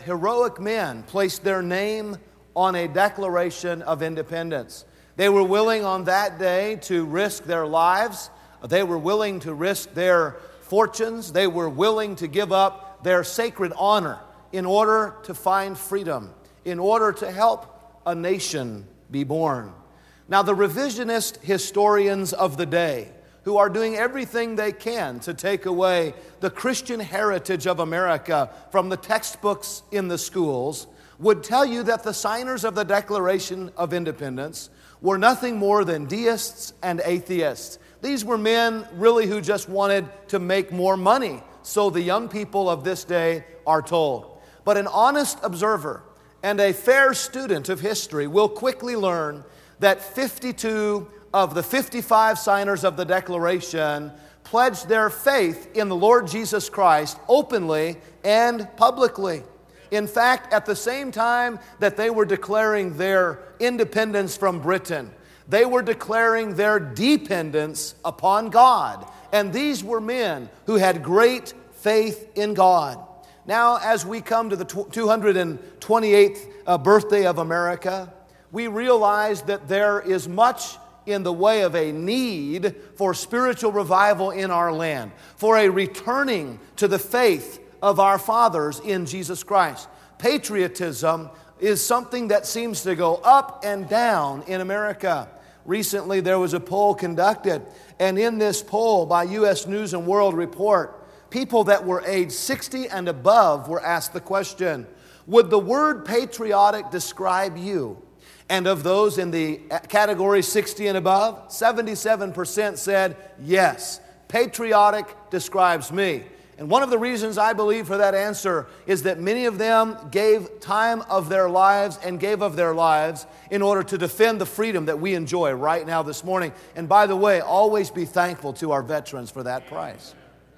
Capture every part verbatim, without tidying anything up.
heroic men placed their name on a Declaration of Independence. They were willing on that day to risk their lives. They were willing to risk their fortunes. They were willing to give up their sacred honor in order to find freedom, in order to help a nation be born. Now, the revisionist historians of the day, who are doing everything they can to take away the Christian heritage of America from the textbooks in the schools, would tell you that the signers of the Declaration of Independence were nothing more than deists and atheists. These were men really who just wanted to make more money, so the young people of this day are told. But an honest observer and a fair student of history will quickly learn that fifty-two of the fifty-five signers of the Declaration pledged their faith in the Lord Jesus Christ openly and publicly. In fact, at the same time that they were declaring their independence from Britain, they were declaring their dependence upon God. And these were men who had great faith in God. Now, as we come to the two hundred twenty-eighth uh, birthday of America, we realize that there is much in the way of a need for spiritual revival in our land, for a returning to the faith of our fathers in Jesus Christ. Patriotism is something that seems to go up and down in America. Recently, there was a poll conducted, and in this poll by U S News and World Report, people that were age sixty and above were asked the question, would the word patriotic describe you? And of those in the category sixty and above, seventy-seven percent said, yes, patriotic describes me. And one of the reasons I believe for that answer is that many of them gave time of their lives and gave of their lives in order to defend the freedom that we enjoy right now this morning. And by the way, always be thankful to our veterans for that price.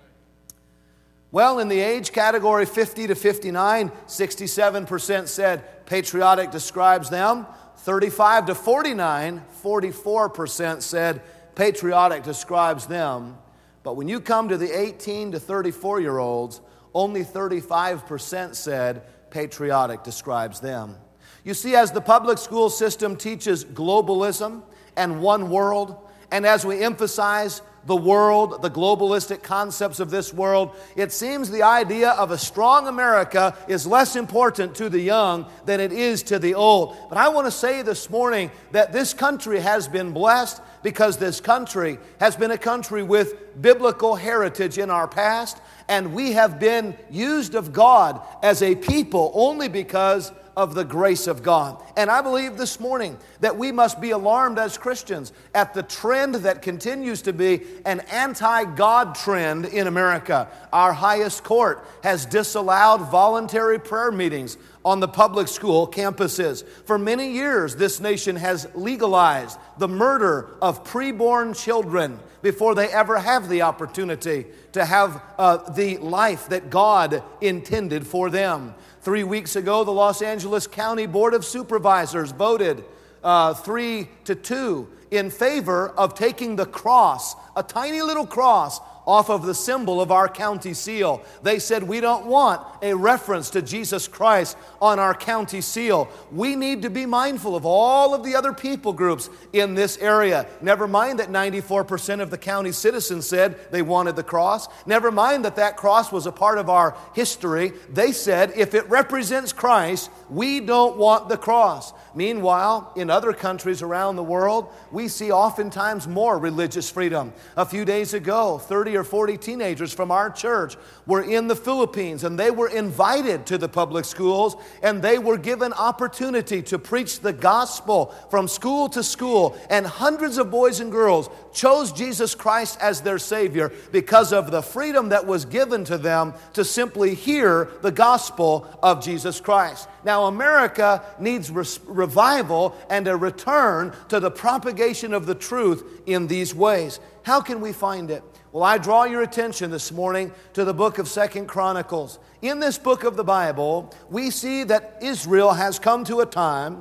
Well, in the age category fifty to fifty-nine, sixty-seven percent said patriotic describes them. thirty-five to forty-nine, forty-four percent said patriotic describes them. But when you come to the eighteen to thirty-four-year-olds, only thirty-five percent said patriotic describes them. You see, as the public school system teaches globalism and one world, and as we emphasize the world, the globalistic concepts of this world, it seems the idea of a strong America is less important to the young than it is to the old. But I want to say this morning that this country has been blessed because this country has been a country with biblical heritage in our past, and we have been used of God as a people only because of the grace of God. And I believe this morning that we must be alarmed as Christians at the trend that continues to be an anti-God trend in America. Our highest court has disallowed voluntary prayer meetings on the public school campuses. For many years, this nation has legalized the murder of preborn children before they ever have the opportunity to have uh, the life that God intended for them. Three weeks ago, the Los Angeles County Board of Supervisors voted uh, three to two in favor of taking the cross, a tiny little cross, off of the symbol of our county seal. They said, we don't want a reference to Jesus Christ on our county seal. We need to be mindful of all of the other people groups in this area. Never mind that ninety-four percent of the county citizens said they wanted the cross. Never mind that that cross was a part of our history. They said, if it represents Christ, we don't want the cross. Meanwhile, in other countries around the world, we see oftentimes more religious freedom. A few days ago, thirty or forty teenagers from our church were in the Philippines, and they were invited to the public schools, and they were given opportunity to preach the gospel from school to school, and hundreds of boys and girls chose Jesus Christ as their Savior because of the freedom that was given to them to simply hear the gospel of Jesus Christ. Now, America needs res- revival and a return to the propagation of the truth in these ways. How can we find it? Well, I draw your attention this morning to the book of Second Chronicles. In this book of the Bible, we see that Israel has come to a time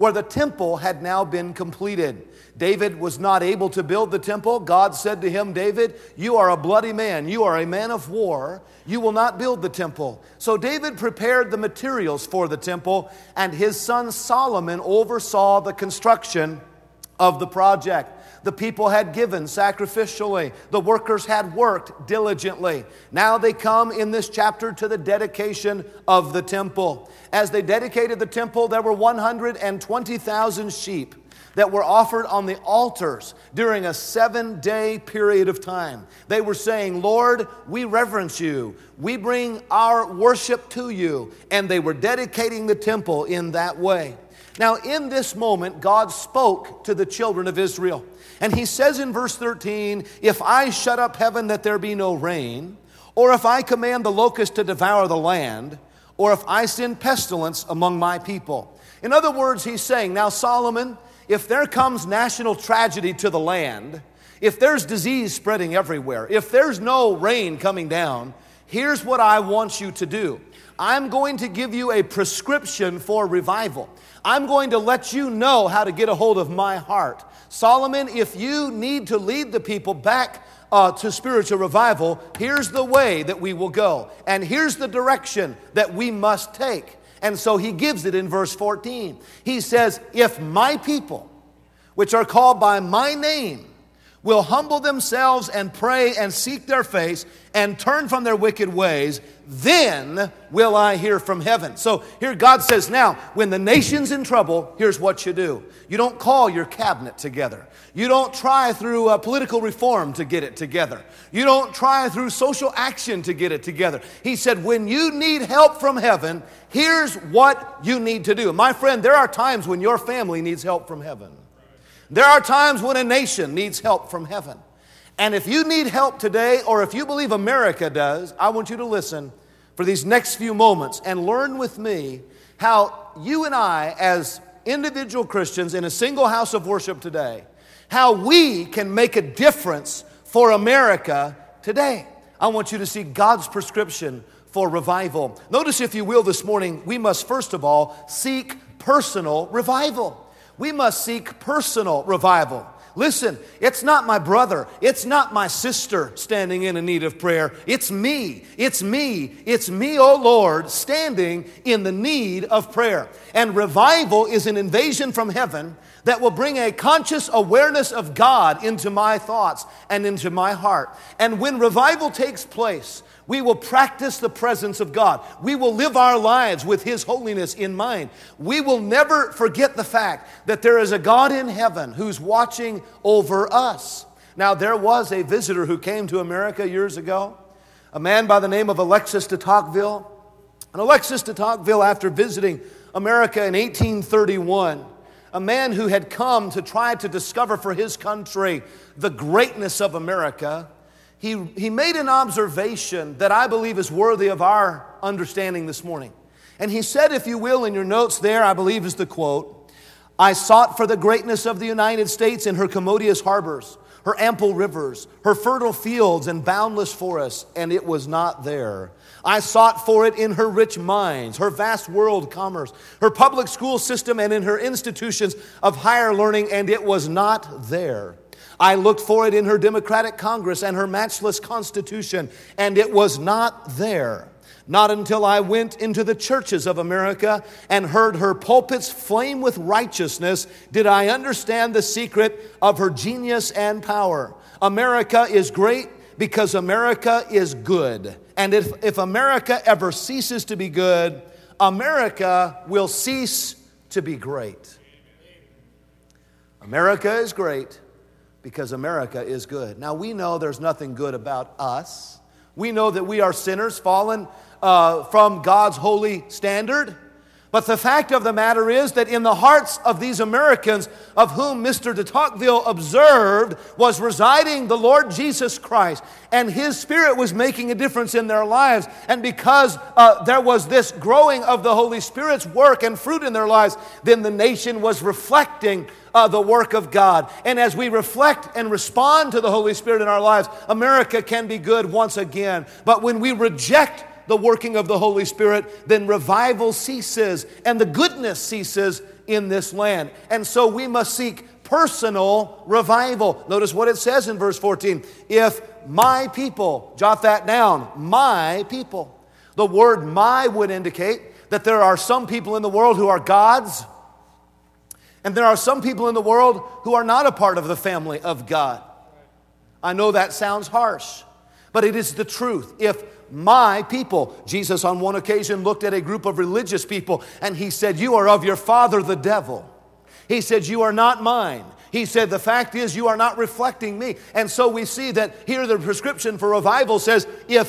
where the temple had now been completed. David was not able to build the temple. God said to him, David, you are a bloody man. You are a man of war. You will not build the temple. So David prepared the materials for the temple, and his son Solomon oversaw the construction of the project. The people had given sacrificially. The workers had worked diligently. Now they come in this chapter to the dedication of the temple. As they dedicated the temple, there were one hundred twenty thousand sheep that were offered on the altars during a seven-day period of time. They were saying, Lord, we reverence you. We bring our worship to you. And they were dedicating the temple in that way. Now, in this moment, God spoke to the children of Israel. And he says in verse thirteen, if I shut up heaven that there be no rain, or if I command the locust to devour the land, or if I send pestilence among my people. In other words, he's saying, now Solomon, if there comes national tragedy to the land, if there's disease spreading everywhere, if there's no rain coming down, here's what I want you to do. I'm going to give you a prescription for revival. I'm going to let you know how to get a hold of my heart. Solomon, if you need to lead the people back uh, to spiritual revival, here's the way that we will go. And here's the direction that we must take. And so he gives it in verse fourteen. He says, if my people, which are called by my name, will humble themselves and pray and seek their face and turn from their wicked ways, then will I hear from heaven. So here God says, now, when the nation's in trouble, here's what you do. You don't call your cabinet together. You don't try through uh, political reform to get it together. You don't try through social action to get it together. He said, when you need help from heaven, here's what you need to do. My friend, there are times when your family needs help from heaven. There are times when a nation needs help from heaven. And if you need help today, or if you believe America does, I want you to listen for these next few moments and learn with me how you and I, as individual Christians in a single house of worship today, how we can make a difference for America today. I want you to see God's prescription for revival. Notice, if you will, this morning, we must first of all seek personal revival. We must seek personal revival. Listen, it's not my brother, it's not my sister standing in a need of prayer. It's me, it's me, it's me, oh Lord, standing in the need of prayer. And revival is an invasion from heaven that will bring a conscious awareness of God into my thoughts and into my heart. And when revival takes place, we will practice the presence of God. We will live our lives with His holiness in mind. We will never forget the fact that there is a God in heaven who's watching over us. Now, there was a visitor who came to America years ago, a man by the name of Alexis de Tocqueville. And Alexis de Tocqueville, after visiting America in eighteen thirty-one, a man who had come to try to discover for his country the greatness of America, He, he made an observation that I believe is worthy of our understanding this morning. And he said, if you will, in your notes there, I believe is the quote, I sought for the greatness of the United States in her commodious harbors, her ample rivers, her fertile fields and boundless forests, and it was not there. I sought for it in her rich mines, her vast world commerce, her public school system, and in her institutions of higher learning, and it was not there. I looked for it in her democratic Congress and her matchless Constitution, and it was not there. Not until I went into the churches of America and heard her pulpits flame with righteousness did I understand the secret of her genius and power. America is great because America is good. And if, if America ever ceases to be good, America will cease to be great. America is great because America is good. Now, we know there's nothing good about us. We know that we are sinners fallen uh, from God's holy standard. But the fact of the matter is that in the hearts of these Americans, of whom Mister de Tocqueville observed was residing the Lord Jesus Christ, and His Spirit was making a difference in their lives. And because uh, there was this growing of the Holy Spirit's work and fruit in their lives, then the nation was reflecting uh, the work of God. And as we reflect and respond to the Holy Spirit in our lives, America can be good once again. But when we reject the working of the Holy Spirit, then revival ceases and the goodness ceases in this land. And so we must seek personal revival. Notice what it says in verse fourteen. If my people, jot that down, my people. The word my would indicate that there are some people in the world who are God's, and there are some people in the world who are not a part of the family of God. I know that sounds harsh, but it is the truth. If my people, Jesus on one occasion looked at a group of religious people and he said, you are of your father the devil. He said, you are not mine. He said, the fact is you are not reflecting me. And so we see that here the prescription for revival says, if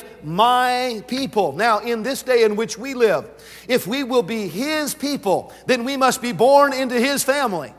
my people. Now, in this day in which we live, if we will be His people, then we must be born into His family.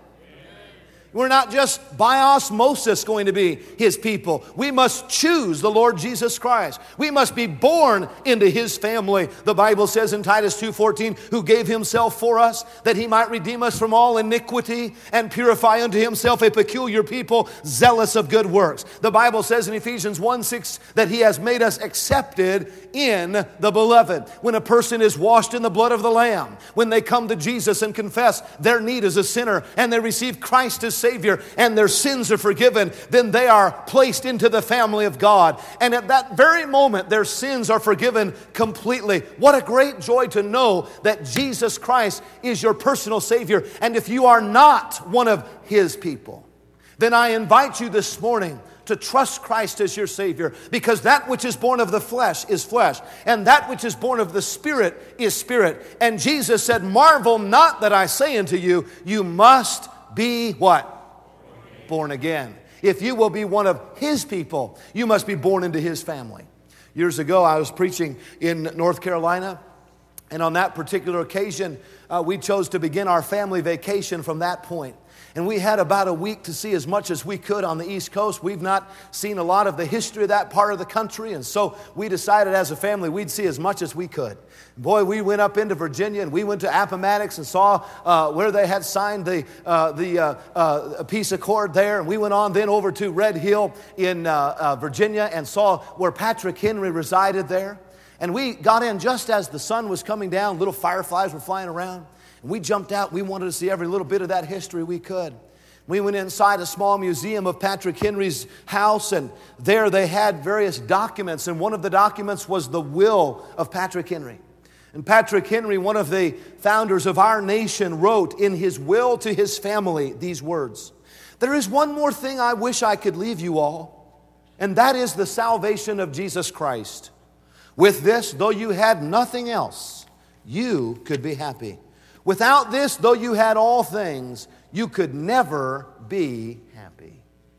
We're not just by osmosis going to be His people. We must choose the Lord Jesus Christ. We must be born into His family. The Bible says in Titus two fourteen, who gave Himself for us, that He might redeem us from all iniquity and purify unto Himself a peculiar people, zealous of good works. The Bible says in Ephesians one six that He has made us accepted in the beloved. When a person is washed in the blood of the Lamb, when they come to Jesus and confess their need as a sinner, and they receive Christ as Savior, and their sins are forgiven, then they are placed into the family of God. And at that very moment, their sins are forgiven completely. What a great joy to know that Jesus Christ is your personal Savior. And if you are not one of His people, then I invite you this morning to trust Christ as your Savior, because that which is born of the flesh is flesh, and that which is born of the Spirit is spirit. And Jesus said, marvel not that I say unto you, you must be what? Born again. If you will be one of His people, you must be born into His family. Years ago, I was preaching in North Carolina, and on that particular occasion, uh, we chose to begin our family vacation from that point. And we had about a week to see as much as we could on the East Coast. We've not seen a lot of the history of that part of the country, and so we decided as a family we'd see as much as we could. Boy, we went up into Virginia, and we went to Appomattox and saw uh, where they had signed the uh, the uh, uh, peace accord there. And we went on then over to Red Hill in uh, uh, Virginia and saw where Patrick Henry resided there. And we got in just as the sun was coming down. Little fireflies were flying around. And we jumped out. We wanted to see every little bit of that history we could. We went inside a small museum of Patrick Henry's house, and there they had various documents. And one of the documents was the will of Patrick Henry. And Patrick Henry, one of the founders of our nation, wrote in his will to his family these words: there is one more thing I wish I could leave you all, and that is the salvation of Jesus Christ. With this, though you had nothing else, you could be happy. Without this, though you had all things, you could never be happy.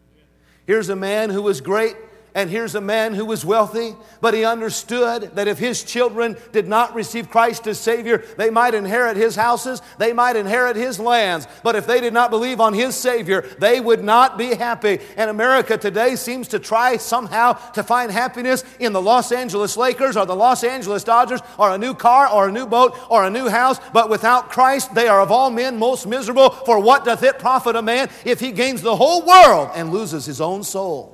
Here's a man who was great, and here's a man who was wealthy, but he understood that if his children did not receive Christ as Savior, they might inherit his houses, they might inherit his lands, but if they did not believe on his Savior, they would not be happy. And America today seems to try somehow to find happiness in the Los Angeles Lakers or the Los Angeles Dodgers or a new car or a new boat or a new house, but without Christ, they are of all men most miserable. For what doth it profit a man if he gains the whole world and loses his own soul?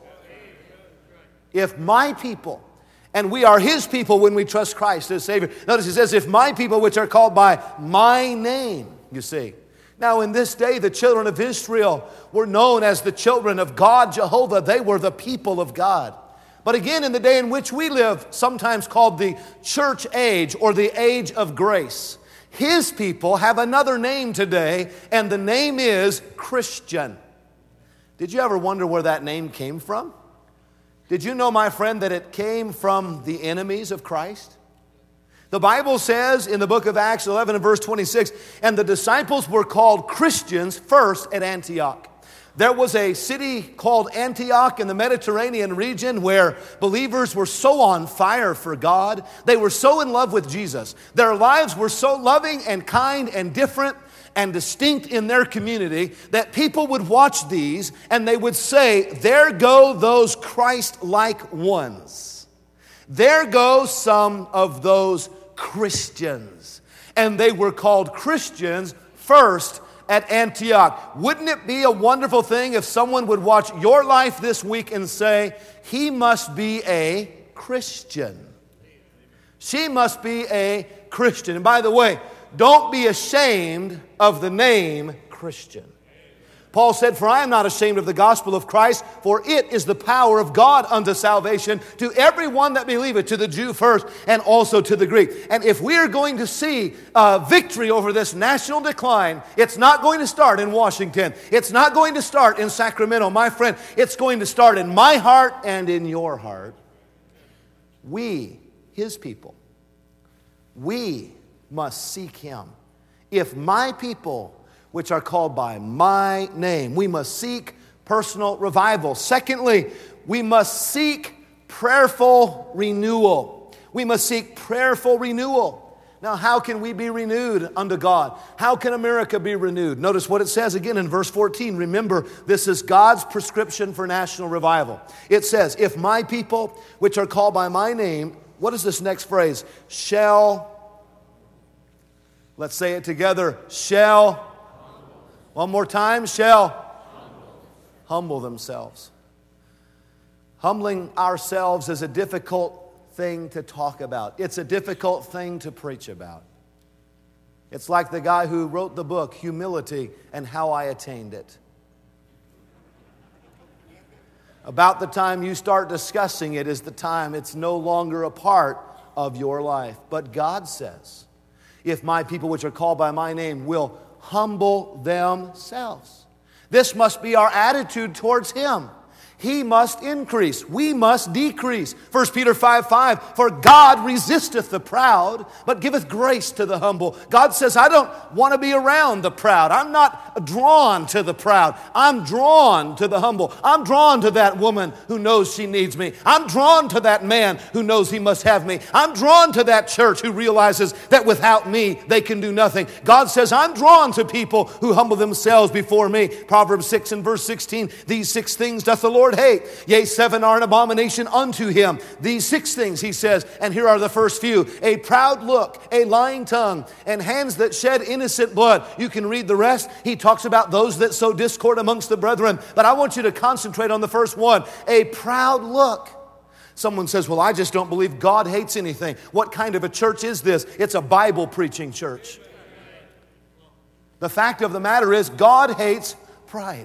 If my people, and we are His people when we trust Christ as Savior. Notice He says, if my people which are called by my name, you see. Now in this day, the children of Israel were known as the children of God, Jehovah. They were the people of God. But again, in the day in which we live, sometimes called the church age or the age of grace, His people have another name today, and the name is Christian. Did you ever wonder where that name came from? Did you know, my friend, that it came from the enemies of Christ? The Bible says in the book of Acts eleven and verse twenty-six, and the disciples were called Christians first at Antioch. There was a city called Antioch in the Mediterranean region where believers were so on fire for God. They were so in love with Jesus. Their lives were so loving and kind and different and distinct in their community that people would watch these and they would say, there go those Christ-like ones. There go some of those Christians. And they were called Christians first at Antioch. Wouldn't it be a wonderful thing if someone would watch your life this week and say, he must be a Christian. She must be a Christian. And by the way, don't be ashamed of the name Christian. Paul said, "For I am not ashamed of the gospel of Christ, for it is the power of God unto salvation to everyone that believeth, to the Jew first, and also to the Greek." And if we are going to see uh, victory over this national decline, it's not going to start in Washington. It's not going to start in Sacramento. My friend, it's going to start in my heart and in your heart. We, His people, we must seek Him. If my people, which are called by my name. We must seek personal revival. Secondly, we must seek prayerful renewal. We must seek prayerful renewal. Now, how can we be renewed unto God? How can America be renewed? Notice what it says again in verse fourteen. Remember, this is God's prescription for national revival. It says, if my people, which are called by my name, what is this next phrase? Shall, let's say it together, shall, one more time, shall humble. humble themselves. Humbling ourselves is a difficult thing to talk about. It's a difficult thing to preach about. It's like the guy who wrote the book, Humility and How I Attained It. About the time you start discussing it is the time it's no longer a part of your life. But God says, if my people which are called by my name will humble themselves. This must be our attitude towards Him. He must increase. We must decrease. First Peter five five, for God resisteth the proud, but giveth grace to the humble. God says, I don't want to be around the proud. I'm not drawn to the proud. I'm drawn to the humble. I'm drawn to that woman who knows she needs me. I'm drawn to that man who knows he must have me. I'm drawn to that church who realizes that without me, they can do nothing. God says, I'm drawn to people who humble themselves before me. Proverbs six and verse sixteen, these six things doth the Lord hate. Yea, seven are an abomination unto Him. These six things, He says, and here are the first few. A proud look, a lying tongue, and hands that shed innocent blood. You can read the rest. He talks about those that sow discord amongst the brethren. But I want you to concentrate on the first one. A proud look. Someone says, well, I just don't believe God hates anything. What kind of a church is this? It's a Bible preaching church. The fact of the matter is, God hates pride.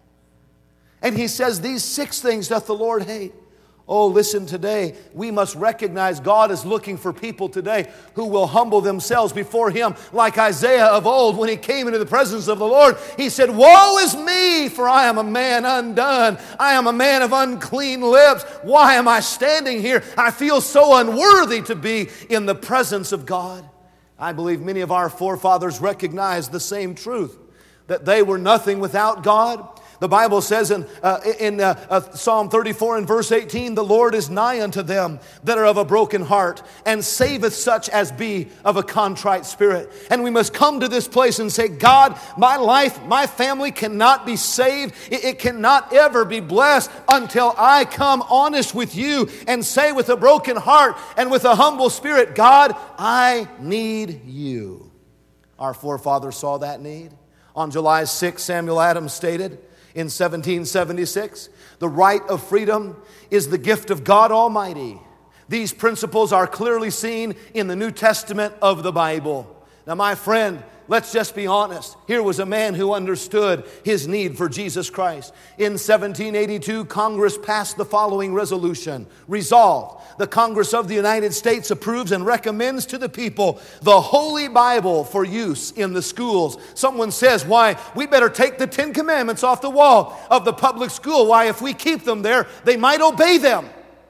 And He says, these six things doth the Lord hate. Oh, listen, today we must recognize God is looking for people today who will humble themselves before Him, like Isaiah of old when he came into the presence of the Lord. He said, woe is me, for I am a man undone. I am a man of unclean lips. Why am I standing here? I feel so unworthy to be in the presence of God. I believe many of our forefathers recognized the same truth, that they were nothing without God. The Bible says in, uh, in uh, uh, Psalm thirty-four and verse eighteen, the Lord is nigh unto them that are of a broken heart, and saveth such as be of a contrite spirit. And we must come to this place and say, God, my life, my family cannot be saved. It, it cannot ever be blessed until I come honest with you and say with a broken heart and with a humble spirit, God, I need you. Our forefathers saw that need. On July sixth, Samuel Adams stated, in seventeen seventy-six, the right of freedom is the gift of God Almighty. These principles are clearly seen in the New Testament of the Bible. Now, my friend, let's just be honest. Here was a man who understood his need for Jesus Christ. In seventeen eighty-two, Congress passed the following resolution. Resolved, the Congress of the United States approves and recommends to the people the Holy Bible for use in the schools. Someone says, why, we better take the Ten Commandments off the wall of the public school. Why, if we keep them there, they might obey them.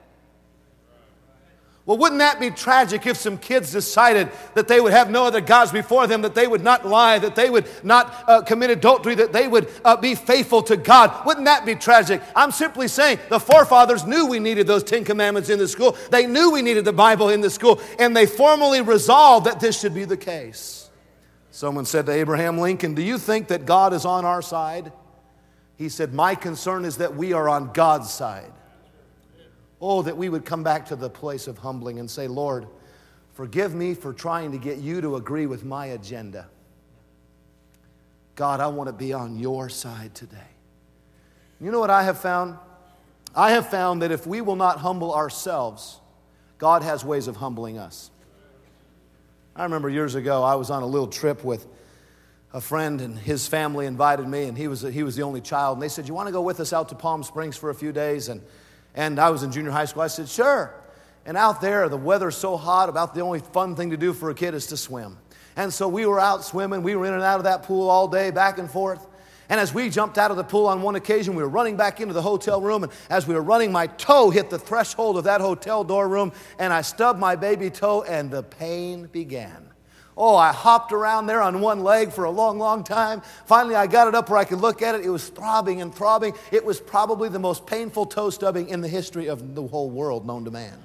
Well, wouldn't that be tragic if some kids decided that they would have no other gods before them, that they would not lie, that they would not uh, commit adultery, that they would uh, be faithful to God? Wouldn't that be tragic? I'm simply saying the forefathers knew we needed those Ten Commandments in the school. They knew we needed the Bible in the school, and they formally resolved that this should be the case. Someone said to Abraham Lincoln, do you think that God is on our side? He said, my concern is that we are on God's side. Oh, that we would come back to the place of humbling and say, Lord, forgive me for trying to get you to agree with my agenda. God, I want to be on your side today. You know what I have found? I have found that if we will not humble ourselves, God has ways of humbling us. I remember years ago, I was on a little trip with a friend and his family invited me, and he was, he was the only child. And they said, you want to go with us out to Palm Springs for a few days? And, and I was in junior high school. I said, sure. And out there, the weather's so hot, about the only fun thing to do for a kid is to swim. And so we were out swimming. We were in and out of that pool all day, back and forth. And as we jumped out of the pool on one occasion, we were running back into the hotel room. And as we were running, my toe hit the threshold of that hotel door room, and I stubbed my baby toe, and the pain began. Oh, I hopped around there on one leg for a long, long time. Finally, I got it up where I could look at it. It was throbbing and throbbing. It was probably the most painful toe stubbing in the history of the whole world known to man.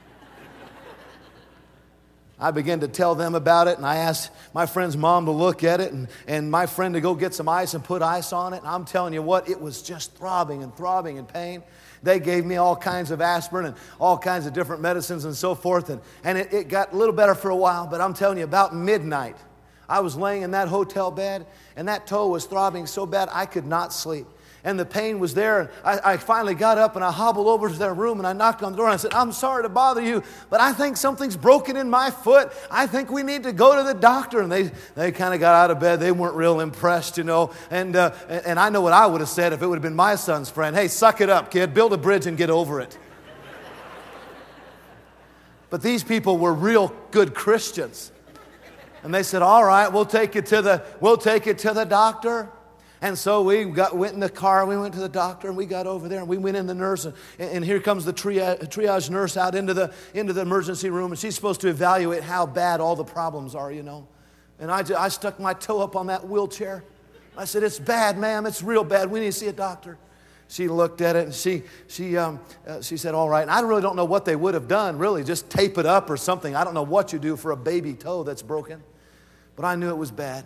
I began to tell them about it, and I asked my friend's mom to look at it, and, and my friend to go get some ice and put ice on it. And I'm telling you what, it was just throbbing and throbbing in pain. They gave me all kinds of aspirin and all kinds of different medicines and so forth, and, and it, it got a little better for a while. But I'm telling you, about midnight, I was laying in that hotel bed, and that toe was throbbing so bad I could not sleep. And the pain was there, and I, I finally got up and I hobbled over to their room and I knocked on the door and I said, I'm sorry to bother you, but I think something's broken in my foot. I think we need to go to the doctor. And they, they kind of got out of bed. They weren't real impressed, you know. And, uh, and I know what I would have said if it would have been my son's friend. Hey, suck it up, kid. Build a bridge and get over it. But these people were real good Christians. And they said, all right, we'll take you to the, we'll take you to the doctor. And so we got, went in the car, we went to the doctor, and we got over there, and we went in the nurse, and, and here comes the triage, triage nurse out into the, into the emergency room, and she's supposed to evaluate how bad all the problems are, you know. And I, I stuck my toe up on that wheelchair. I said, it's bad, ma'am, it's real bad. We need to see a doctor. She looked at it, and she, she, um, uh, she said, all right. And I really don't know what they would have done, really, just tape it up or something. I don't know what you do for a baby toe that's broken. But I knew it was bad.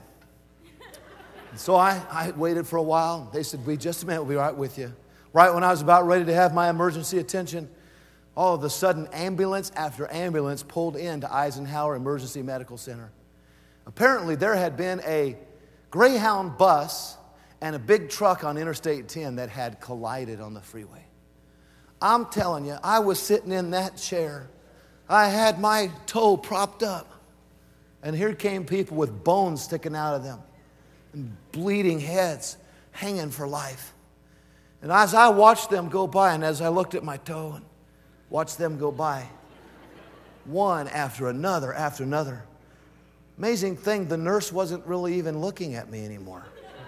So I, I waited for a while. They said, wait just a minute, we'll be right with you. Right when I was about ready to have my emergency attention, all of a sudden, ambulance after ambulance pulled into Eisenhower Emergency Medical Center. Apparently, there had been a Greyhound bus and a big truck on Interstate ten that had collided on the freeway. I'm telling you, I was sitting in that chair. I had my toe propped up. And here came people with bones sticking out of them. And bleeding heads hanging for life. And as I watched them go by, and as I looked at my toe and watched them go by, one after another after another, amazing thing, the nurse wasn't really even looking at me anymore.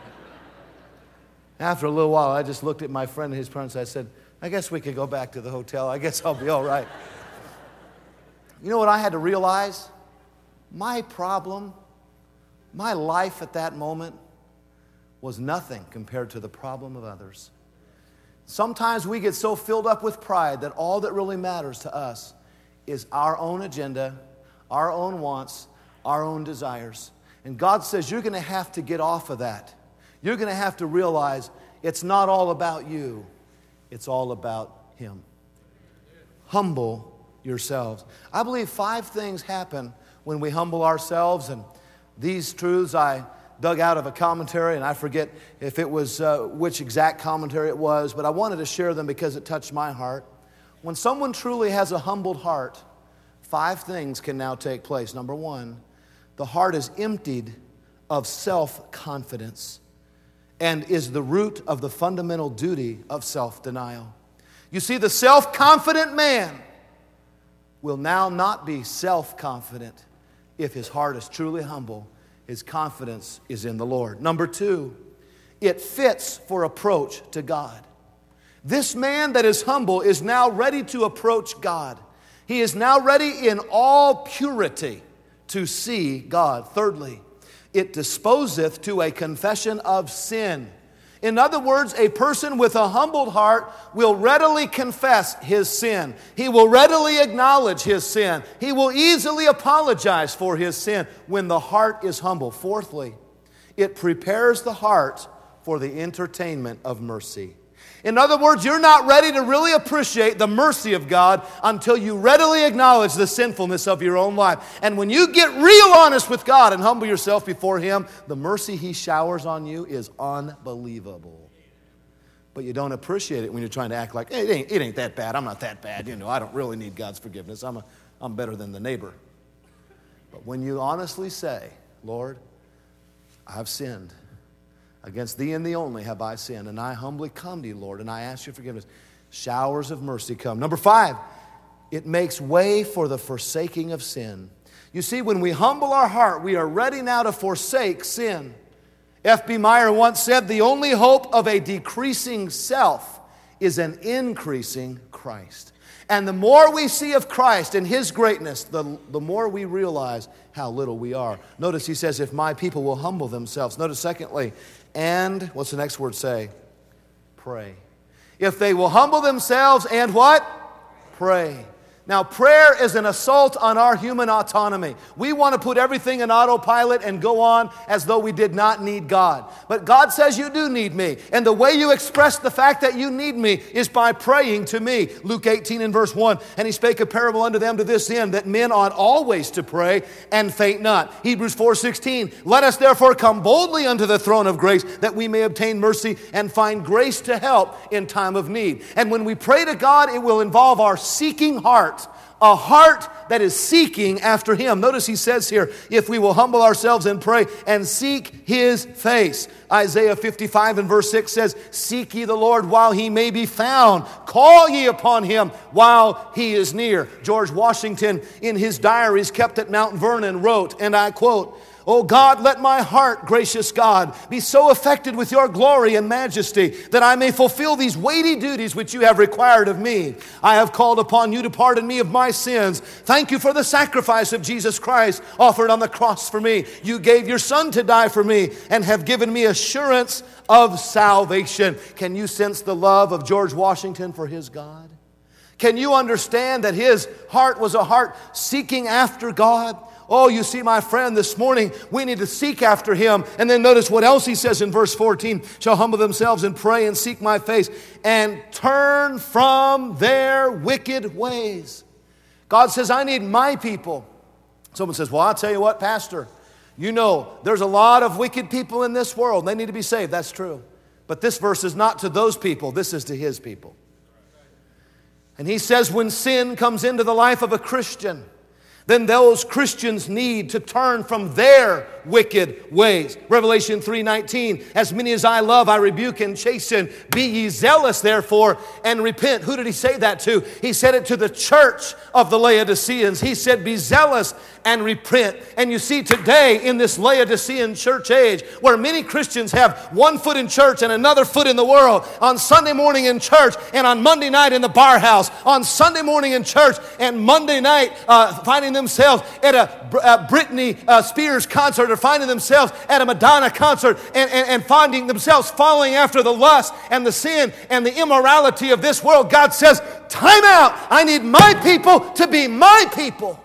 After a little while, I just looked at my friend and his parents. I said, I guess we could go back to the hotel. I guess I'll be all right. You know what I had to realize? My problem, my life at that moment was nothing compared to the problem of others. Sometimes we get so filled up with pride that all that really matters to us is our own agenda, our own wants, our own desires. And God says you're going to have to get off of that. You're going to have to realize it's not all about you. It's all about Him. Humble yourselves. I believe five things happen when we humble ourselves, and these truths I dug out of a commentary, and I forget if it was uh, which exact commentary it was, but I wanted to share them because it touched my heart. When someone truly has a humbled heart, five things can now take place. Number one, the heart is emptied of self-confidence and is the root of the fundamental duty of self-denial. You see, the self-confident man will now not be self-confident if his heart is truly humble. His confidence is in the Lord. Number two, it fits for approach to God. This man that is humble is now ready to approach God. He is now ready in all purity to see God. Thirdly, it disposeth to a confession of sin. In other words, a person with a humbled heart will readily confess his sin. He will readily acknowledge his sin. He will easily apologize for his sin when the heart is humble. Fourthly, it prepares the heart for the entertainment of mercy. In other words, you're not ready to really appreciate the mercy of God until you readily acknowledge the sinfulness of your own life. And when you get real honest with God and humble yourself before Him, the mercy He showers on you is unbelievable. But you don't appreciate it when you're trying to act like, hey, it ain't, it ain't that bad. I'm not that bad. You know, I don't really need God's forgiveness. I'm, a, I'm better than the neighbor. But when you honestly say, Lord, I've sinned. Against thee and thee only have I sinned, and I humbly come to you, Lord, and I ask your forgiveness. Showers of mercy come. Number five, it makes way for the forsaking of sin. You see, when we humble our heart, we are ready now to forsake sin. F B Meyer once said, the only hope of a decreasing self is an increasing Christ. And the more we see of Christ and His greatness, the, the more we realize how little we are. Notice he says, if my people will humble themselves. Notice secondly, and, what's the next word say? Pray. If they will humble themselves and what? Pray. Now, prayer is an assault on our human autonomy. We want to put everything in autopilot and go on as though we did not need God. But God says you do need me. And the way you express the fact that you need me is by praying to me. Luke eighteen and verse one, and he spake a parable unto them to this end, that men ought always to pray and faint not. Hebrews four sixteen, let us therefore come boldly unto the throne of grace, that we may obtain mercy and find grace to help in time of need. And when we pray to God, it will involve our seeking heart. A heart that is seeking after Him. Notice he says here, if we will humble ourselves and pray and seek His face. Isaiah fifty-five and verse six says, seek ye the Lord while He may be found. Call ye upon Him while He is near. George Washington, in his diaries kept at Mount Vernon, wrote, and I quote, O God, let my heart, gracious God, be so affected with your glory and majesty that I may fulfill these weighty duties which you have required of me. I have called upon you to pardon me of my sins. Thank you for the sacrifice of Jesus Christ offered on the cross for me. You gave your Son to die for me and have given me assurance of salvation. Can you sense the love of George Washington for his God? Can you understand that his heart was a heart seeking after God? Oh, you see, my friend, this morning we need to seek after Him. And then notice what else he says in verse fourteen. Shall humble themselves and pray and seek my face and turn from their wicked ways. God says, I need my people. Someone says, well, I'll tell you what, Pastor. You know, there's a lot of wicked people in this world. They need to be saved. That's true. But this verse is not to those people. This is to His people. And he says when sin comes into the life of a Christian, then those Christians need to turn from their wicked ways. Revelation three nineteen, as many as I love, I rebuke and chasten. Be ye zealous, therefore, and repent. Who did he say that to? He said it to the church of the Laodiceans. He said, be zealous and repent. And you see today in this Laodicean church age, where many Christians have one foot in church and another foot in the world, on Sunday morning in church and on Monday night in the bar house, on Sunday morning in church and Monday night uh, finding themselves at a, a Britney uh, Spears concert, or finding themselves at a Madonna concert, and, and, and finding themselves following after the lust and the sin and the immorality of this world. God says, time out. I need my people to be my people.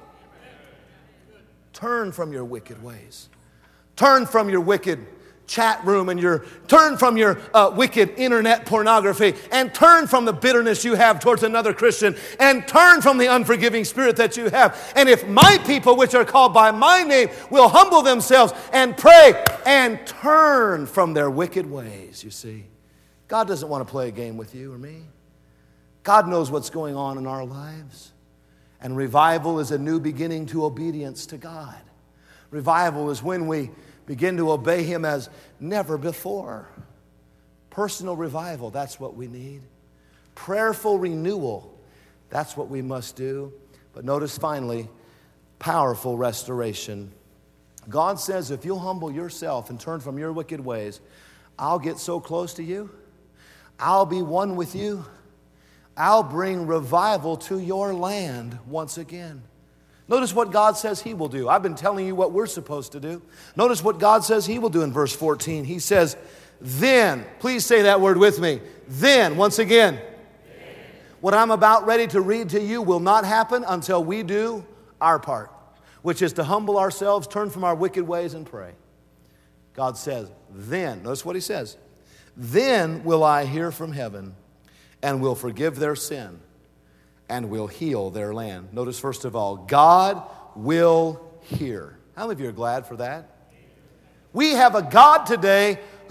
Turn from your wicked ways. Turn from your wicked chat room and your turn from your uh, wicked internet pornography, and turn from the bitterness you have towards another Christian, and turn from the unforgiving spirit that you have. And if my people, which are called by my name, will humble themselves and pray and turn from their wicked ways, you see, God doesn't want to play a game with you or me. God knows what's going on in our lives. And revival is a new beginning to obedience to God. Revival is when we begin to obey Him as never before. Personal revival, that's what we need. Prayerful renewal, that's what we must do. But notice finally, powerful restoration. God says, if you'll humble yourself and turn from your wicked ways, I'll get so close to you. I'll be one with you. I'll bring revival to your land once again. Notice what God says He will do. I've been telling you what we're supposed to do. Notice what God says He will do in verse fourteen. He says, then, please say that word with me. Then, once again, then. What I'm about ready to read to you will not happen until we do our part, which is to humble ourselves, turn from our wicked ways, and pray. God says, then, notice what He says, then will I hear from heaven and will forgive their sin and will heal their land. Notice, first of all, God will hear. How many of you are glad for that? We have a God today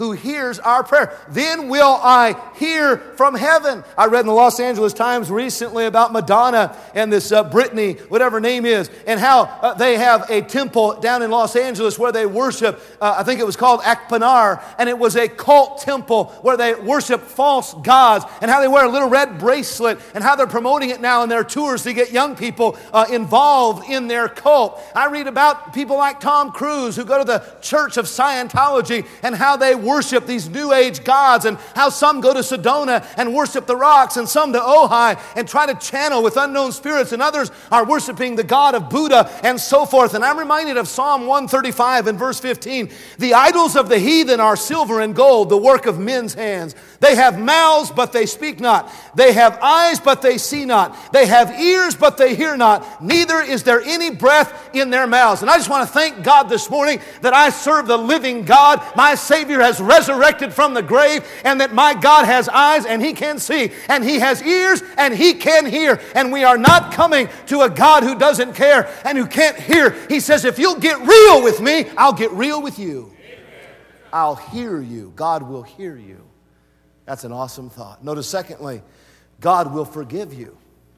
who hears our prayer. Then will I hear from heaven. I read in the Los Angeles Times recently about Madonna and this uh, Britney, whatever her name is, and how uh, they have a temple down in Los Angeles where they worship, uh, I think it was called Akpanar, and it was a cult temple where they worship false gods, and how they wear a little red bracelet, and how they're promoting it now in their tours to get young people uh, involved in their cult. I read about people like Tom Cruise who go to the Church of Scientology and how they worship these New Age gods, and how some go to Sedona and worship the rocks, and some to Ojai and try to channel with unknown spirits, and others are worshiping the god of Buddha and so forth. And I'm reminded of Psalm one thirty-five and verse fifteen. The idols of the heathen are silver and gold, the work of men's hands. They have mouths, but they speak not. They have eyes, but they see not. They have ears, but they hear not. Neither is there any breath in their mouths. And I just want to thank God this morning that I serve the living God. My Savior has resurrected from the grave, and that my God has eyes and He can see, and He has ears and He can hear. And we are not coming to a God who doesn't care and who can't hear. He says, if you'll get real with me, I'll get real with you. I'll hear you. God will hear you. That's an awesome thought. Notice, secondly, God will forgive you.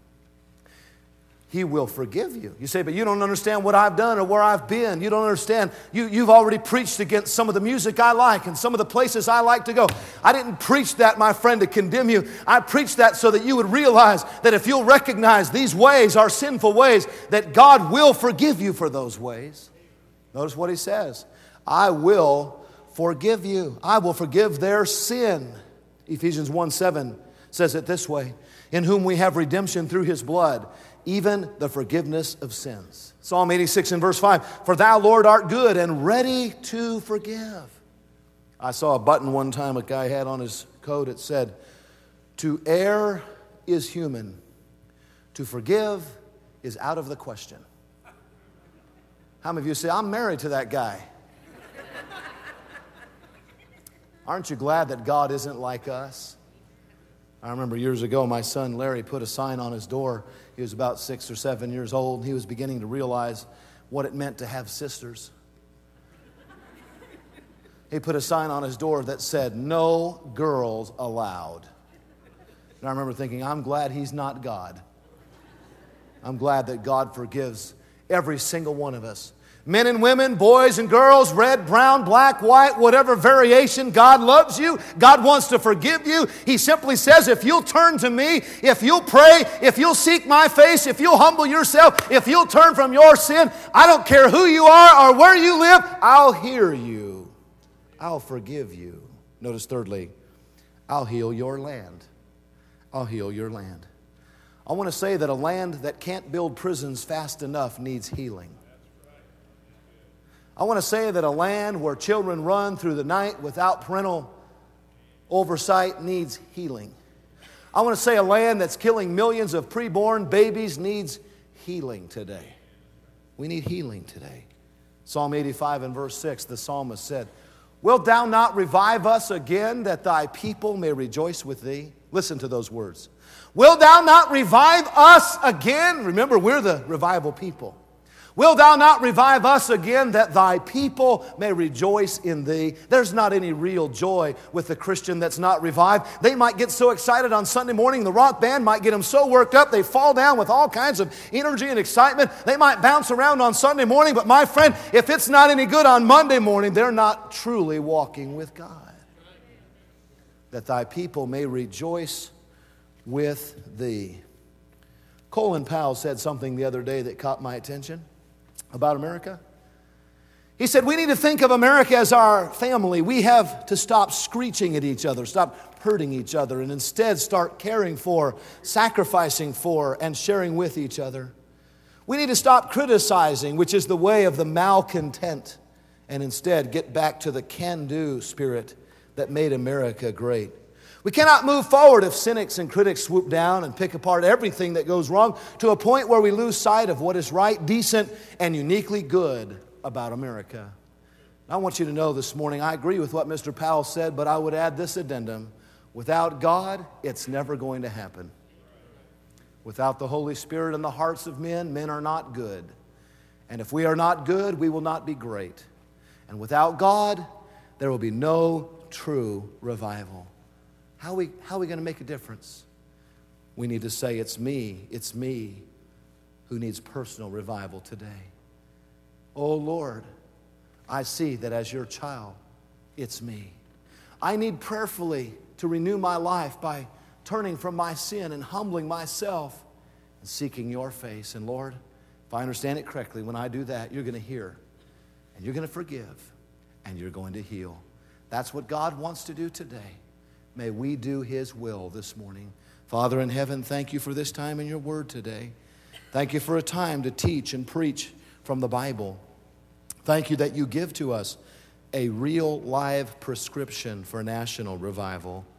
He will forgive you. You say, but you don't understand what I've done or where I've been. You don't understand. You, you've already preached against some of the music I like and some of the places I like to go. I didn't preach that, my friend, to condemn you. I preached that so that you would realize that if you'll recognize these ways are sinful ways, that God will forgive you for those ways. Notice what He says. I will forgive you. I will forgive their sin. Ephesians one seven says it this way. In whom we have redemption through His blood, even the forgiveness of sins. Psalm eighty-six and verse five. For thou, Lord, art good and ready to forgive. I saw a button one time a guy had on his coat. It said, to err is human. To forgive is out of the question. How many of you say, I'm married to that guy? Aren't you glad that God isn't like us? I remember years ago, my son Larry put a sign on his door. He was about six or seven years old, and he was beginning to realize what it meant to have sisters. He put a sign on his door that said, no girls allowed. And I remember thinking, I'm glad he's not God. I'm glad that God forgives every single one of us. Men and women, boys and girls, red, brown, black, white, whatever variation, God loves you. God wants to forgive you. He simply says, if you'll turn to me, if you'll pray, if you'll seek my face, if you'll humble yourself, if you'll turn from your sin, I don't care who you are or where you live, I'll hear you. I'll forgive you. Notice thirdly, I'll heal your land. I'll heal your land. I want to say that a land that can't build prisons fast enough needs healing. I want to say that a land where children run through the night without parental oversight needs healing. I want to say a land that's killing millions of preborn babies needs healing today. We need healing today. Psalm eighty-five and verse six, the psalmist said, wilt thou not revive us again, that thy people may rejoice with thee? Listen to those words. Wilt thou not revive us again? Remember, we're the revival people. Wilt thou not revive us again, that thy people may rejoice in thee? There's not any real joy with the Christian that's not revived. They might get so excited on Sunday morning, the rock band might get them so worked up, they fall down with all kinds of energy and excitement. They might bounce around on Sunday morning, but my friend, if it's not any good on Monday morning, they're not truly walking with God. That thy people may rejoice with thee. Colin Powell said something the other day that caught my attention about America. He said, we need to think of America as our family. We have to stop screeching at each other, stop hurting each other, and instead start caring for, sacrificing for, and sharing with each other. We need to stop criticizing, which is the way of the malcontent, and instead get back to the can-do spirit that made America great. We cannot move forward if cynics and critics swoop down and pick apart everything that goes wrong to a point where we lose sight of what is right, decent, and uniquely good about America. I want you to know this morning, I agree with what Mister Powell said, but I would add this addendum. Without God, it's never going to happen. Without the Holy Spirit in the hearts of men, men are not good. And if we are not good, we will not be great. And without God, there will be no true revival. How are we, how are we going to make a difference? We need to say, it's me, it's me who needs personal revival today. Oh Lord, I see that as your child, it's me. I need prayerfully to renew my life by turning from my sin and humbling myself and seeking your face. And Lord, if I understand it correctly, when I do that, you're going to hear and you're going to forgive and you're going to heal. That's what God wants to do today. May we do his will this morning. Father in heaven, thank you for this time in your word today. Thank you for a time to teach and preach from the Bible. Thank you that you give to us a real live prescription for national revival.